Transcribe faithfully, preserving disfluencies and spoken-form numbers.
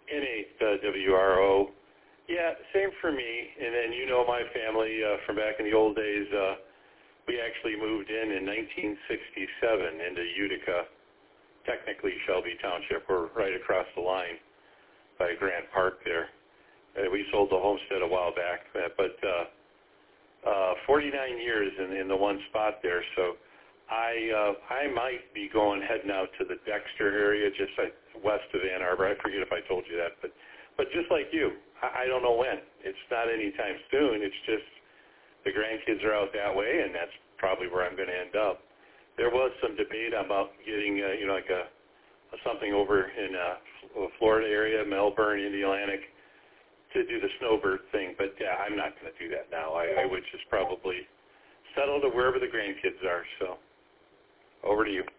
N eight uh, W R O. Yeah, same for me. And then you know my family uh, from back in the old days. Uh, we actually moved in in nineteen sixty-seven into Utica, technically Shelby Township. We're right across the line by Grant Park there. Uh, we sold the homestead a while back, but uh, uh, forty-nine years in, in the one spot there. So I uh, I might be going heading out to the Dexter area, just like west of Ann Arbor. I forget if I told you that, but but just like you, I, I don't know when. It's not anytime soon. It's just the grandkids are out that way, and that's probably where I'm going to end up. There was some debate about getting uh, you know like a, a something over in uh, Florida area, Melbourne, Indialantic, to do the snowbird thing, but yeah, I'm not going to do that now. I, I would just probably settle to wherever the grandkids are. So over to you.